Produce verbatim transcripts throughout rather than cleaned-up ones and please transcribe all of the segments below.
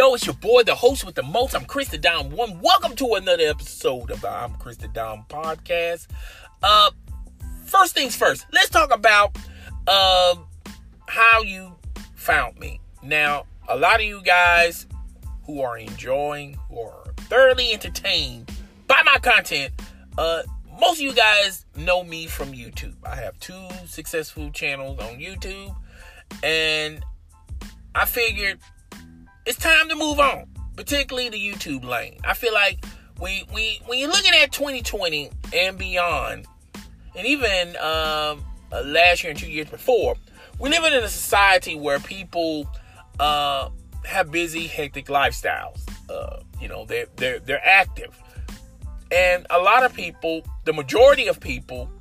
know, it's your boy, the host with the most. I'm Chris the Dom One. Welcome to another episode of the I'm Chris the Dom podcast. Uh, first things first, let's talk about uh, how you found me. Now, a lot of you guys who are enjoying or thoroughly entertained by my content, uh, most of you guys know me from YouTube. I have two successful channels on YouTube, and I figured it's time to move on, particularly the YouTube lane. I feel like we, we, when you're looking at twenty twenty and beyond, and even um, uh, last year and two years before, we're living in a society where people uh, have busy, hectic lifestyles. Uh, you know, they're, they're, they're active. And a lot of people, the majority of people,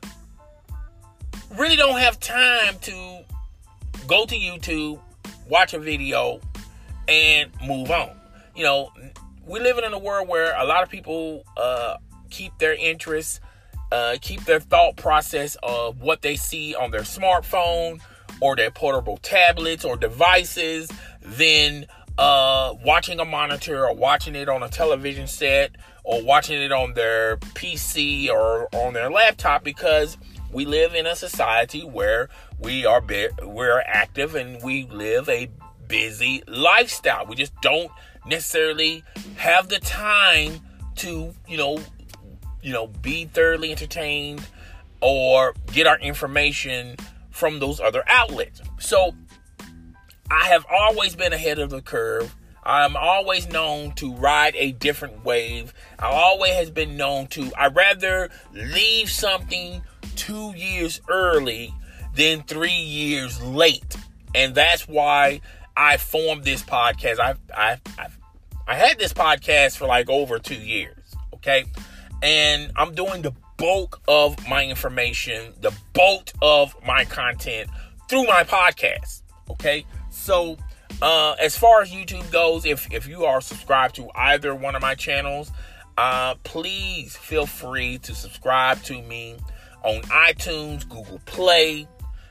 really don't have time to go to YouTube, watch a video, and move on. You know, we're living in a world where a lot of people uh, keep their interests, uh, keep their thought process of what they see on their smartphone or their portable tablets or devices, then uh, watching a monitor or watching it on a television set or watching it on their P C or on their laptop, because we live in a society where we are be- we're active and we live a busy lifestyle. We just don't necessarily have the time to, you know, you know, be thoroughly entertained or get our information from those other outlets. So I have always been ahead of the curve. I'm always known to ride a different wave. I always has been known to, I'd rather leave something two years early than three years late. And that's why I formed this podcast. I've, I've, I've, I had this podcast for like over two years. Okay. And I'm doing the bulk of my information, the bulk of my content through my podcast. Okay. So, Uh, as far as YouTube goes, if, if you are subscribed to either one of my channels, uh, please feel free to subscribe to me on iTunes, Google Play,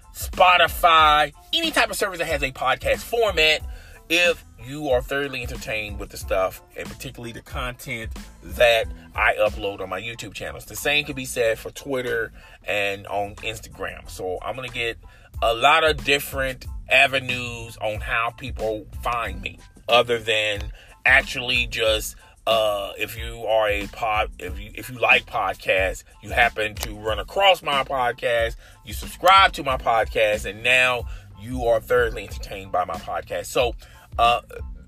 Spotify, any type of service that has a podcast format, if you are thoroughly entertained with the stuff, and particularly the content that I upload on my YouTube channels. The same can be said for Twitter and on Instagram. So I'm going to get a lot of different avenues on how people find me, other than actually just uh if you are a pod if you if you like podcasts, you happen to run across my podcast, you subscribe to my podcast, and now you are thoroughly entertained by my podcast. So uh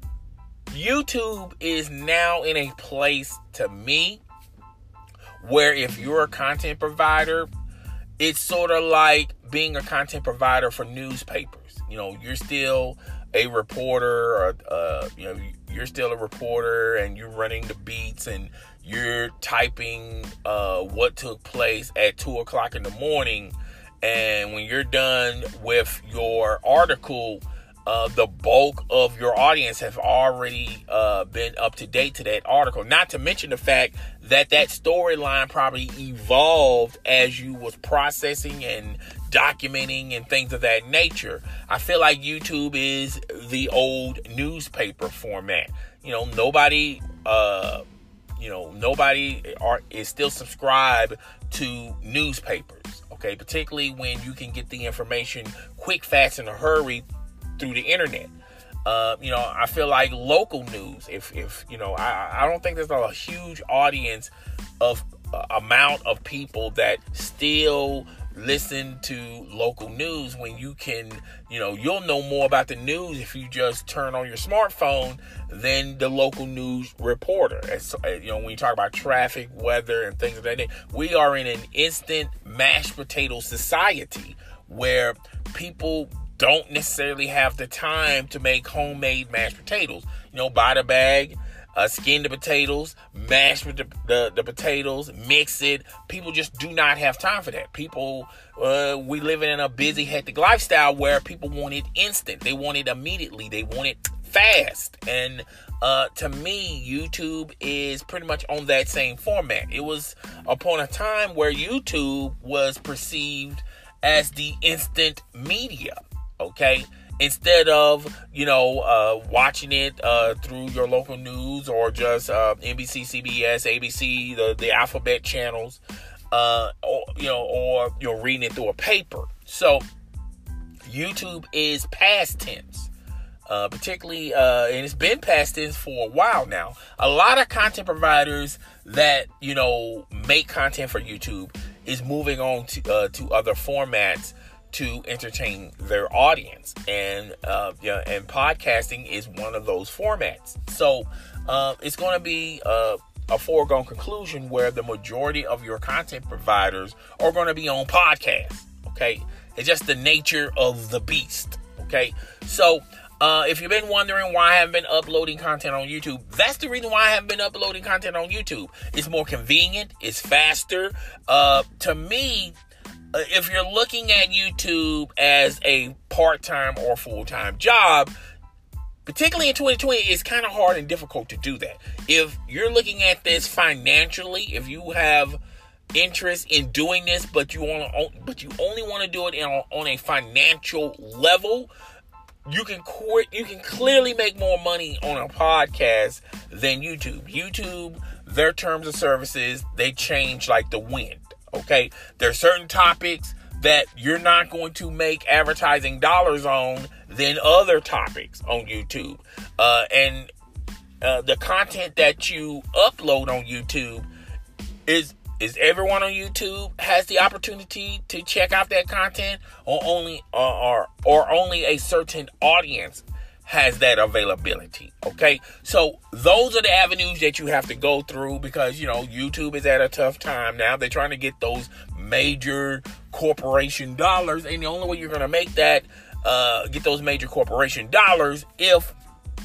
YouTube is now in a place, to me, where if you're a content provider, it's sort of like being a content provider for newspapers. You know, you're still a reporter, or, uh, you know, you're still a reporter and you're running the beats and you're typing uh, what took place at two o'clock in the morning. And when you're done with your article, uh, the bulk of your audience have already uh, been up to date to that article. Not to mention the fact that that storyline probably evolved as you was processing and documenting and things of that nature. I feel like YouTube is the old newspaper format. You know, nobody, uh, you know, nobody are, is still subscribed to newspapers. Okay, particularly when you can get the information quick, fast, in a hurry through the internet. Uh, you know, I feel like local news, if, if you know, I, I don't think there's a huge audience of uh, amount of people that still listen to local news, when you can, you know, you'll know more about the news if you just turn on your smartphone than the local news reporter. As, you know, when you talk about traffic, weather, and things of that nature, we are in an instant mashed potato society where people don't necessarily have the time to make homemade mashed potatoes. You know, buy the bag, uh, skin the potatoes, mash the, the, the potatoes, mix it. People just do not have time for that. People, uh, we live in a busy, hectic lifestyle where people want it instant. They want it immediately. They want it fast. And uh, to me, YouTube is pretty much on that same format. It was upon a time where YouTube was perceived as the instant media. Okay. instead of, you know, uh, watching it uh, through your local news or just uh, N B C, C B S, A B C, the, the alphabet channels, uh, or, you know, or you're reading it through a paper. So YouTube is past tense. Uh, particularly, uh, and it's been past tense for a while now. A lot of content providers that, you know, make content for YouTube is moving on to uh, to other formats to entertain their audience, and uh, yeah, and podcasting is one of those formats. So uh, it's going to be uh, a foregone conclusion where the majority of your content providers are going to be on podcasts. Okay, it's just the nature of the beast. Okay, so. Uh, if you've been wondering why I haven't been uploading content on YouTube, that's the reason why I haven't been uploading content on YouTube. It's more convenient. It's faster. Uh, to me, uh, if you're looking at YouTube as a part-time or full-time job, particularly in twenty twenty, it's kind of hard and difficult to do that. If you're looking at this financially, if you have interest in doing this, but you want to, but you only want to do it in, on a financial level, You can qu- you can clearly make more money on a podcast than YouTube. YouTube, their terms of services, they change like the wind, okay? There are certain topics that you're not going to make advertising dollars on than other topics on YouTube. Uh, and uh, the content that you upload on YouTube is... Is everyone on YouTube has the opportunity to check out that content, or only or, or or only a certain audience has that availability? Okay, so those are the avenues that you have to go through, because you know YouTube is at a tough time now. They're trying to get those major corporation dollars, and the only way you're going to make that uh, get those major corporation dollars if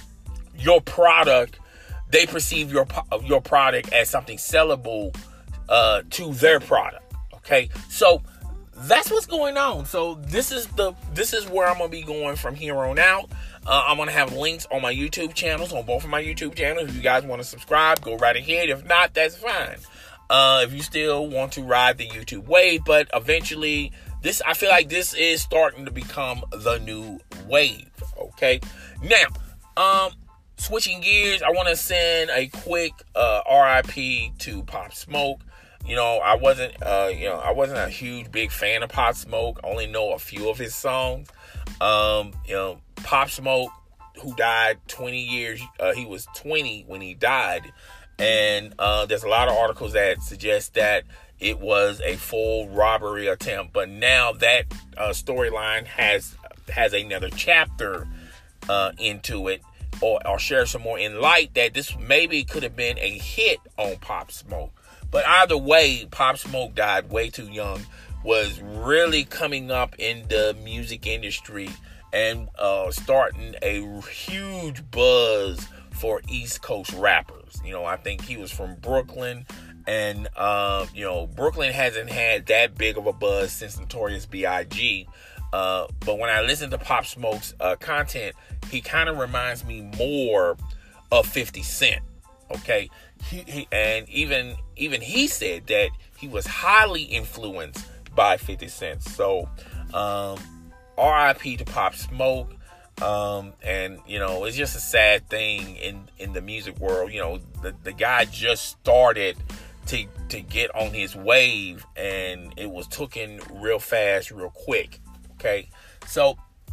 your product, they perceive your your product as something sellable Uh, to their product. Okay, so that's what's going on. So this is the this is where I'm gonna be going from here on out. Uh, I'm gonna have links on my YouTube channels, on both of my YouTube channels. If you guys want to subscribe, go right ahead. If not, that's fine. Uh, if you still want to ride the YouTube wave, but eventually, this I feel like this is starting to become the new wave. Okay, now, um. switching gears, I want to send a quick uh, R I P to Pop Smoke. You know, I wasn't, uh, you know, I wasn't a huge big fan of Pop Smoke. I only know a few of his songs. Um, you know, Pop Smoke, who died twenty years, uh, he was twenty when he died, and uh, there's a lot of articles that suggest that it was a full robbery attempt. But now that uh, storyline has has another chapter uh, into it. Or, or share some more in light that this maybe could have been a hit on Pop Smoke. But either way, Pop Smoke died way too young, was really coming up in the music industry and uh, starting a huge buzz for East Coast rappers. You know, I think he was from Brooklyn, and, uh, you know, Brooklyn hasn't had that big of a buzz since Notorious B I G Uh, but when I listen to Pop Smoke's uh, content, he kind of reminds me more of fifty Cent. Okay, he, he and even even he said that he was highly influenced by fifty Cent. So, um, R I P to Pop Smoke. Um, and you know, it's just a sad thing in in the music world. You know, the the guy just started to to get on his wave, and it was taken real fast, real quick. Okay, so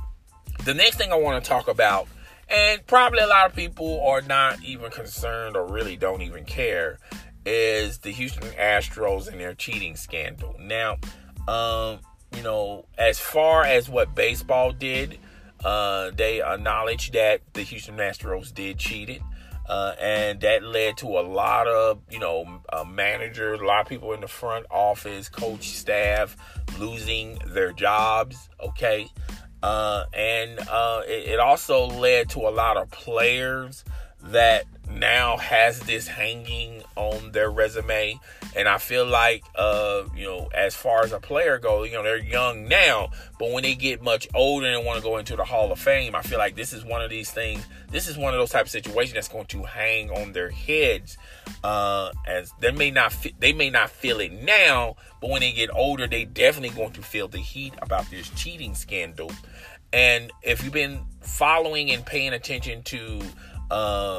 the next thing I want to talk about, and probably a lot of people are not even concerned or really don't even care, is the Houston Astros and their cheating scandal. Now, um, you know, as far as what baseball did, uh, they acknowledged that the Houston Astros did cheat it. Uh, and that led to a lot of, you know, uh, managers, a lot of people in the front office, coach staff losing their jobs. Okay. Uh, and uh, it, it also led to a lot of players that now has this hanging on their resume. And I feel like, uh, you know, as far as a player goes, you know, they're young now, but when they get much older and want to go into the Hall of Fame, I feel like this is one of these things. This is one of those type of situations that's going to hang on their heads. Uh, as they may not, fi- they may not feel it now, but when they get older, they definitely going to feel the heat about this cheating scandal. And if you've been following and paying attention to uh,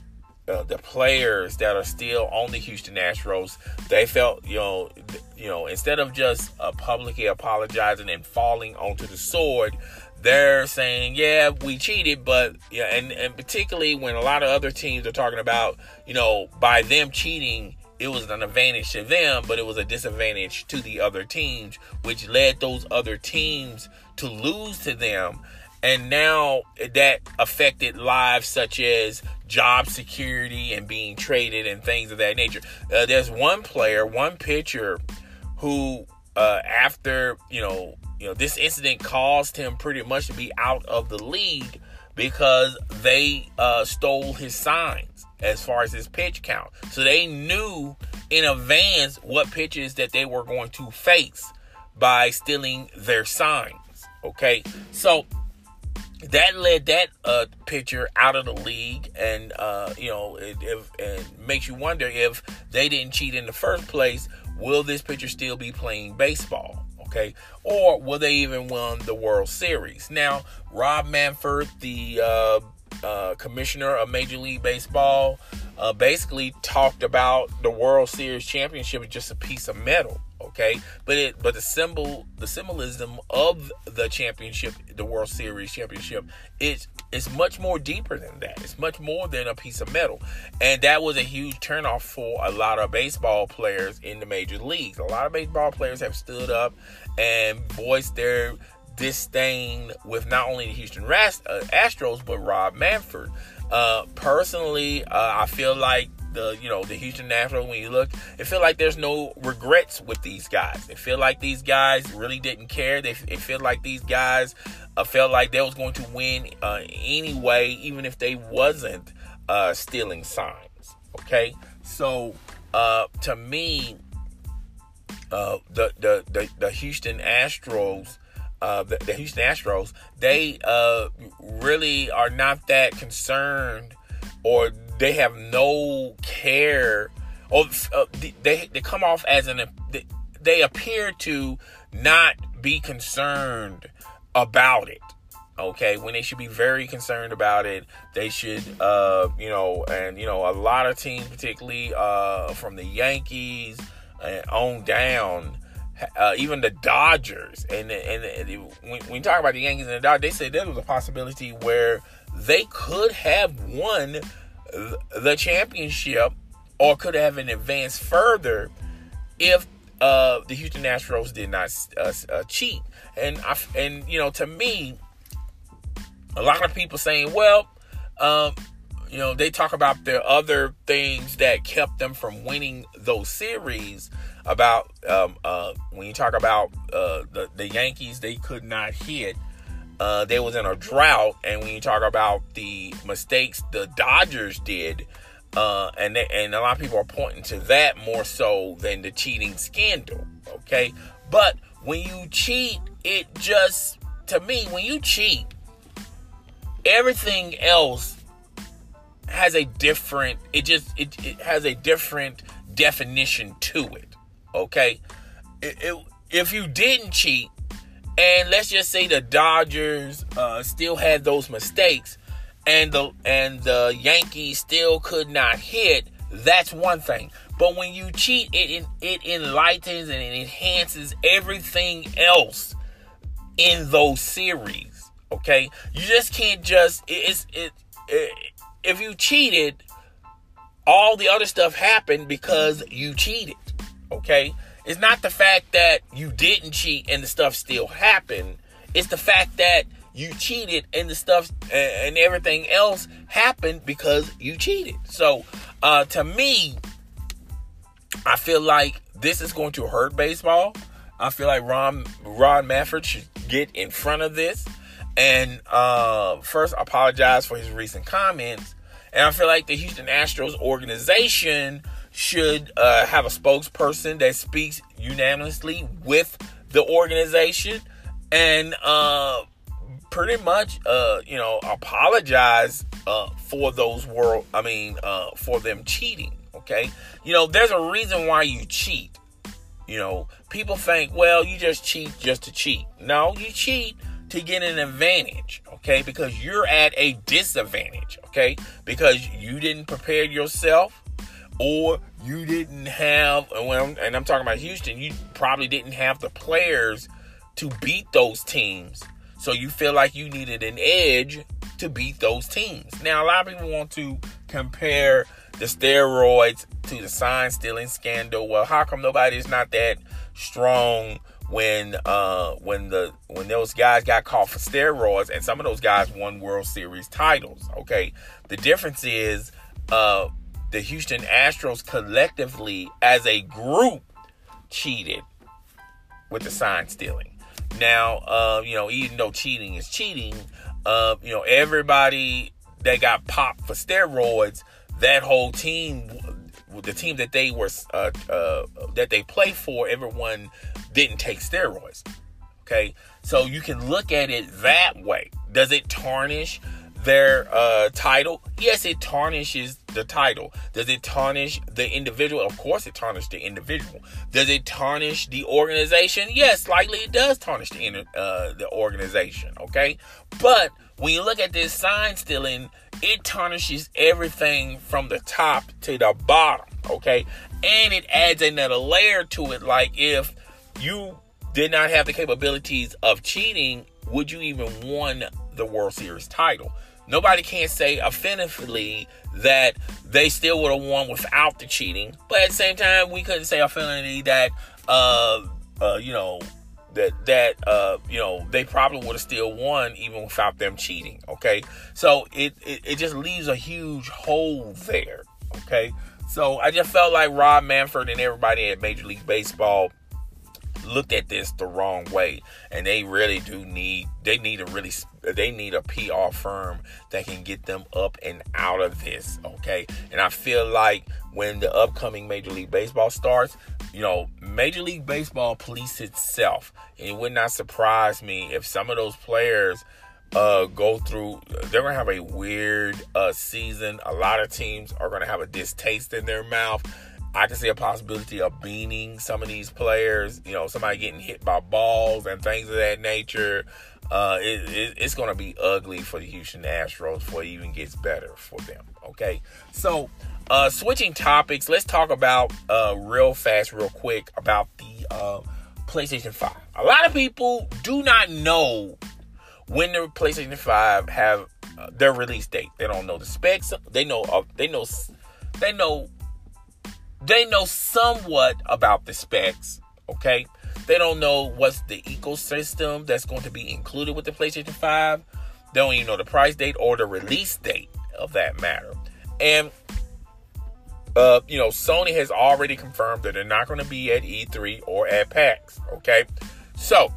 uh, the players that are still on the Houston Astros, they felt, you know, you know, instead of just uh, publicly apologizing and falling onto the sword, they're saying, yeah, we cheated, but yeah, and, and particularly when a lot of other teams are talking about, you know, by them cheating, it was an advantage to them, but it was a disadvantage to the other teams, which led those other teams to lose to them. And now that affected lives such as job security and being traded and things of that nature. Uh, there's one player, one pitcher who, uh, after, you know, you know, this incident caused him pretty much to be out of the league because they uh, stole his signs as far as his pitch count. So they knew in advance what pitches that they were going to face by stealing their signs. Okay, so that led that uh, pitcher out of the league, and uh, you know, it, it, it makes you wonder if they didn't cheat in the first place. Will this pitcher still be playing baseball? Okay, or will they even win the World Series? Now, Rob Manfred, the uh, uh, commissioner of Major League Baseball, uh, basically talked about the World Series championship as just a piece of metal. Okay, but it but the symbol, the symbolism of the championship, the World Series championship, it's it's much more deeper than that. It's much more than a piece of metal, and that was a huge turnoff for a lot of baseball players in the major leagues. A lot of baseball players have stood up and voiced their disdain with not only the Houston Astros but Rob Manfred. Uh, personally, uh, I feel like the you know the Houston Astros, when you look, it feel like there's no regrets with these guys. They feel like these guys really didn't care. They, they feel like these guys uh, felt like they was going to win uh, anyway, even if they wasn't uh, stealing signs. Okay, so uh, to me, uh, the, the the the Houston Astros. Uh, the, the Houston Astros, they uh, really are not that concerned, or they have no care, or uh, they they come off as an they, they appear to not be concerned about it. Okay, when they should be very concerned about it. They should, uh, you know, and you know, a lot of teams, particularly uh, from the Yankees and on down. Uh, even the Dodgers, and, and, and when, when you talk about the Yankees and the Dodgers, they said there was a possibility where they could have won the championship or could have advanced further if uh, the Houston Astros did not uh, uh, cheat. And I, and you know, to me, a lot of people saying, well, um, you know, they talk about the other things that kept them from winning those series. About um, uh, when you talk about uh, the, the Yankees, they could not hit. Uh, they was in a drought. And when you talk about the mistakes the Dodgers did, uh, and they, and a lot of people are pointing to that more so than the cheating scandal. Okay, but when you cheat, it just, to me, when you cheat, everything else has a different. It just it, it has a different definition to it. Okay, it, it, if you didn't cheat, and let's just say the Dodgers uh, still had those mistakes, and the and the Yankees still could not hit, that's one thing. But when you cheat, it it enlightens and it enhances everything else in those series. Okay, you just can't just it's it, it if you cheated, all the other stuff happened because you cheated. Okay, it's not the fact that you didn't cheat and the stuff still happened. It's the fact that you cheated and the stuff and everything else happened because you cheated. So, uh, to me, I feel like this is going to hurt baseball. I feel like Ron Ron Manfred should get in front of this and uh, first apologize for his recent comments, And I feel like the Houston Astros organization should uh, have a spokesperson that speaks unanimously with the organization and uh, pretty much, uh, you know, apologize uh, for those world. I mean, uh, for them cheating. Okay, you know, there's a reason why you cheat. You know, people think, well, you just cheat just to cheat. No, you cheat to get an advantage, okay? Because you're at a disadvantage, okay? Because you didn't prepare yourself, or you didn't have, and I'm talking about Houston, you probably didn't have the players to beat those teams. So you feel like you needed an edge to beat those teams. Now, a lot of people want to compare the steroids to the sign stealing scandal. Well, how come nobody's not that strong when uh, when the when those guys got caught for steroids, and some of those guys won World Series titles? Okay, the difference is uh, the Houston Astros collectively, as a group, cheated with the sign stealing. Now, uh, you know, even though cheating is cheating, uh, you know, everybody that got popped for steroids, that whole team, the team that they were uh, uh, that they play for, everyone didn't take steroids. Okay, so you can look at it that way. Does it tarnish their uh, title? Yes, it tarnishes the title. Does it tarnish the individual? Of course, it tarnishes the individual. Does it tarnish the organization? Yes, likely it does tarnish the uh, the organization. Okay, but when you look at this sign stealing, it tarnishes everything from the top to the bottom, okay? And it adds another layer to it, like if you did not have the capabilities of cheating, would you even won the World Series title? Nobody can say offensively that they still would have won without the cheating, but at the same time, we couldn't say offensively that, uh, uh, you know, that, that uh, you know, they probably would have still won even without them cheating, okay? So it, it, it just leaves a huge hole there, okay? So I just felt like Rob Manfred and everybody at Major League Baseball looked at this the wrong way, and they really do need, they need a really, they need a P R firm that can get them up and out of this, okay? And I feel like when the upcoming Major League Baseball starts, you know, Major League Baseball police itself. And it would not surprise me if some of those players uh, go through, they're going to have a weird uh, season. A lot of teams are going to have a distaste in their mouth. I can see a possibility of beaning some of these players, you know, somebody getting hit by balls and things of that nature. Uh, it, it, it's going to be ugly for the Houston Astros before it even gets better for them, okay? So, uh, switching topics, let's talk about uh, real fast, real quick about the uh, PlayStation five. A lot of people do not know when the PlayStation five have uh, their release date. They don't know the specs. They know. Uh, they know. They know. They know somewhat about the specs. Okay. They don't know what's the ecosystem that's going to be included with the PlayStation five. They don't even know the price date or the release date of that matter. And, uh, you know, Sony has already confirmed that they're not going to be at E three or at PAX. Okay. So,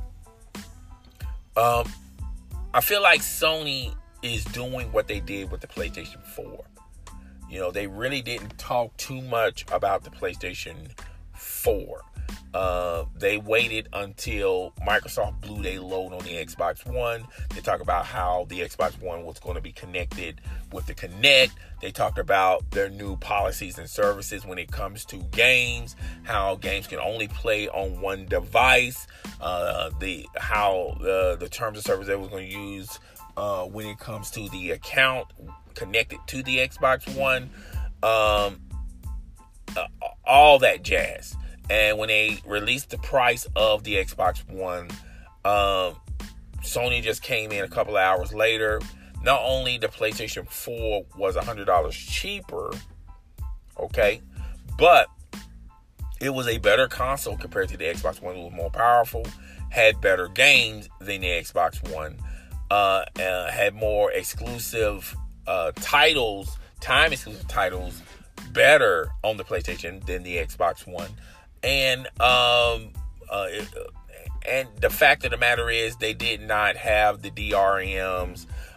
um, I feel like Sony is doing what they did with the PlayStation four. You know, they really didn't talk too much about the PlayStation four. Uh, they waited until Microsoft blew their load on the Xbox One. They talked about how the Xbox One was going to be connected with the Kinect. They talked about their new policies and services when it comes to games, how games can only play on one device, uh, the how uh, the terms of service they were going to use uh, when it comes to the account connected to the Xbox One, um, uh, all that jazz. And when they released the price of the Xbox One, um, Sony just came in a couple of hours later. Not only the PlayStation four was one hundred dollars cheaper, okay, but it was a better console compared to the Xbox One. It was more powerful, had better games than the Xbox One, uh, uh, had more exclusive uh, titles, time exclusive titles, better on the PlayStation than the Xbox One. And um, uh, and the fact of the matter is they did not have the D R Ms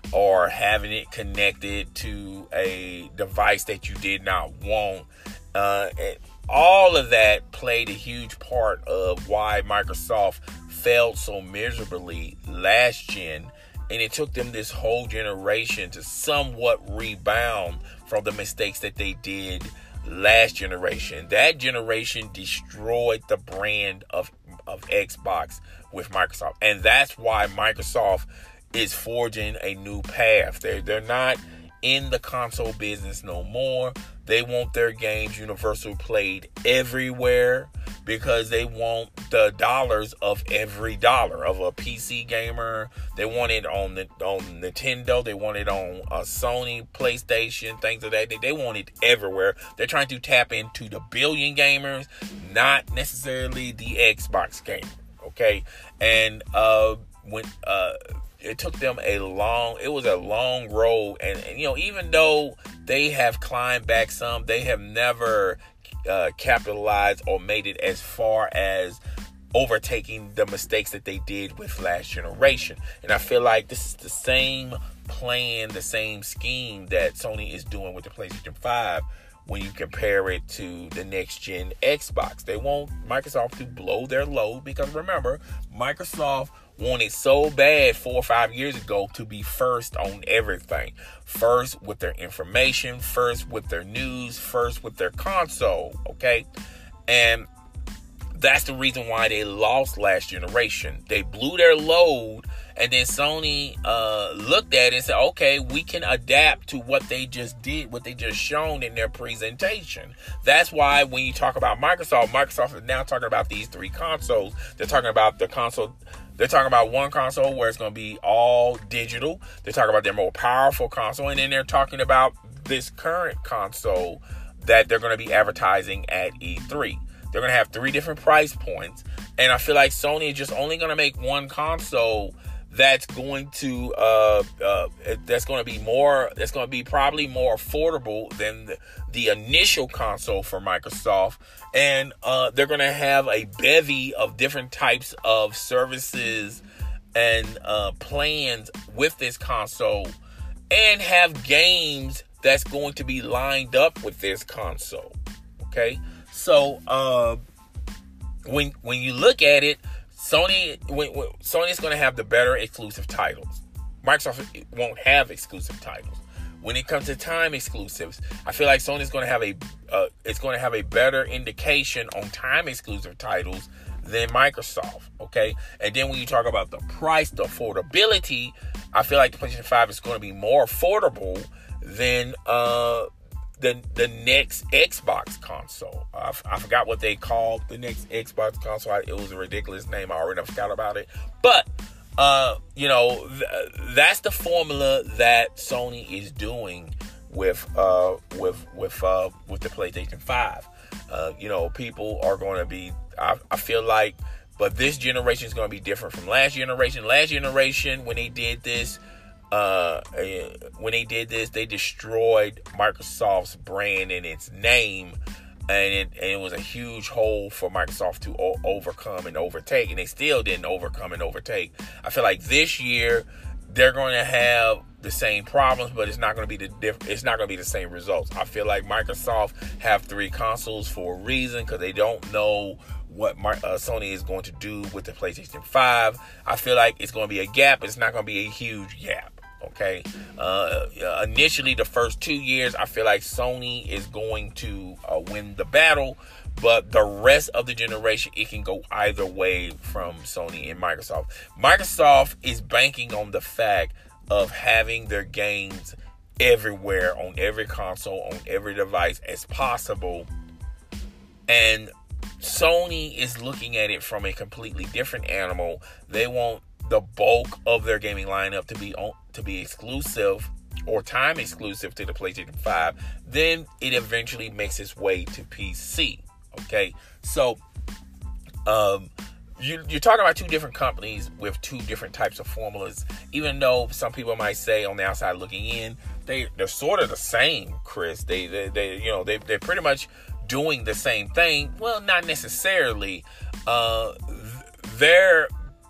or having it connected to a device that you did not want. Uh, and all of that played a huge part of why Microsoft failed so miserably last gen. And it took them this whole generation to somewhat rebound from the mistakes that they did last generation. That generation destroyed the brand of, of Xbox with Microsoft. And that's why Microsoft is forging a new path. They're, they're not in the console business no more. They want their games universal played everywhere because they want the dollars of every dollar of a P C gamer. They want it on the on Nintendo. They want it on a Sony, PlayStation, things of that. They, they want it everywhere. They're trying to tap into the billion gamers, not necessarily the Xbox gamer. Okay, and uh, when uh. It took them a long, it was a long road. And, and, you know, even though they have climbed back some, they have never uh, capitalized or made it as far as overtaking the mistakes that they did with last generation. And I feel like this is the same plan, the same scheme that Sony is doing with the PlayStation five when you compare it to the next gen Xbox. They want Microsoft to blow their load because remember, Microsoft wanted so bad four or five years ago to be first on everything. First with their information, first with their news, first with their console, okay? And that's the reason why they lost last generation. They blew their load, and then Sony uh, looked at it and said, okay, we can adapt to what they just did, what they just shown in their presentation. That's why when you talk about Microsoft, Microsoft is now talking about these three consoles. They're talking about the console. They're talking about one console where it's going to be all digital. They're talking about their more powerful console. And then they're talking about this current console that they're going to be advertising at E three. They're going to have three different price points. And I feel like Sony is just only going to make one console that's going to uh, uh, that's going to be more, that's going to be probably more affordable than the, the initial console for Microsoft. And uh, they're going to have a bevy of different types of services and uh, plans with this console, and have games that's going to be lined up with this console. Okay, so uh, when when you look at it, Sony when, when, Sony's going to have the better exclusive titles. Microsoft won't have exclusive titles. When it comes to time exclusives, I feel like Sony's going to have a uh, it's going to have a better indication on time exclusive titles than Microsoft. Okay, and then when you talk about the price, the affordability, I feel like the PlayStation five is going to be more affordable than uh, the the next Xbox console. I, I forgot what they called the next Xbox console. I, it was a ridiculous name. I already forgot about it, but. Uh, you know, th- that's the formula that Sony is doing with uh, with with uh, with the PlayStation five. Uh, you know, people are going to be. I, I feel like, but this generation is going to be different from last generation. Last generation, when they did this, uh, when they did this, they destroyed Microsoft's brand and its name. And it, and it was a huge hole for Microsoft to o- overcome and overtake. And they still didn't overcome and overtake. I feel like this year, they're going to have the same problems, but it's not going to be the diff- it's not going to be the same results. I feel like Microsoft have three consoles for a reason, because they don't know what my, uh, Sony is going to do with the PlayStation five. I feel like it's going to be a gap. It's not going to be a huge gap. Okay. Uh, initially, the first two years, I feel like Sony is going to uh, win the battle, but the rest of the generation, it can go either way from Sony and Microsoft. Microsoft is banking on the fact of having their games everywhere, on every console, on every device as possible. And Sony is looking at it from a completely different animal. They want the bulk of their gaming lineup to be on, to be exclusive or time exclusive to the PlayStation five. Then it eventually makes its way to P C. Okay, so um, you, you're talking about two different companies with two different types of formulas. Even though some people might say on the outside looking in, they they're sort of the same, Chris. They they, they you know they they're pretty much doing the same thing. Well, not necessarily. Uh, they're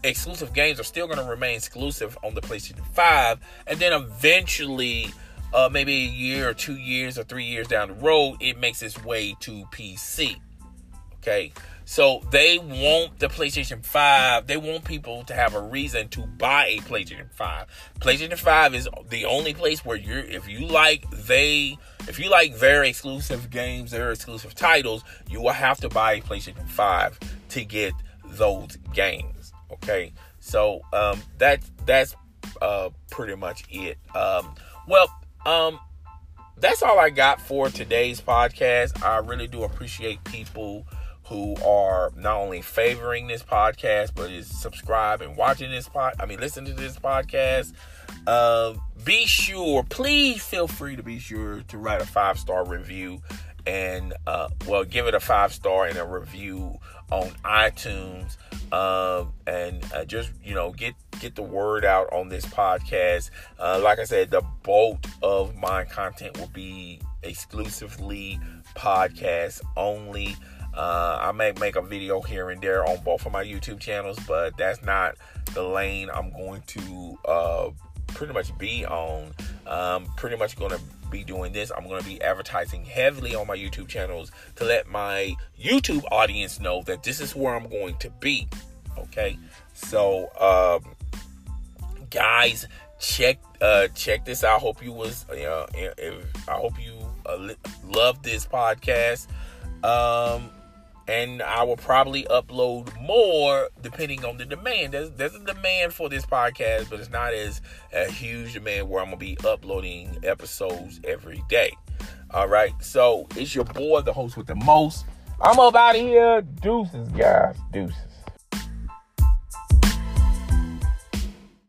exclusive games are still going to remain exclusive on the PlayStation five, and then eventually, uh, maybe a year or two years or three years down the road, it makes its way to P C. Okay, so they want the PlayStation five, they want people to have a reason to buy a PlayStation five. PlayStation five is the only place where you're, if you like they, if you like their exclusive games, their exclusive titles, you will have to buy a PlayStation five to get those games. Okay, so um, that's that's uh, pretty much it. Um, well, um, that's all I got for today's podcast. I really do appreciate people who are not only favoring this podcast, but is subscribing, watching this pod. I mean, listen to this podcast. Uh, be sure, please feel free to be sure to write a five star review, and uh, well, give it a five star and a review on iTunes, um, and uh, just you know get get the word out on this podcast. Uh, like I said, the bulk of my content will be exclusively podcast only. Uh, I may make a video here and there on both of my YouTube channels, but that's not the lane I'm going to uh, pretty much be on. Um, pretty much going to be doing this. I'm going to be advertising heavily on my YouTube channels to let my YouTube audience know that this is where I'm going to be. Okay, so um, guys, check uh, check this out. I hope you was uh, if, I hope you uh, li- love this podcast. Um, And I will probably upload more depending on the demand. There's, there's a demand for this podcast, but it's not as a huge demand where I'm going to be uploading episodes every day. All right. So it's your boy, the host with the most. I'm up out of here. Deuces, guys. Deuces.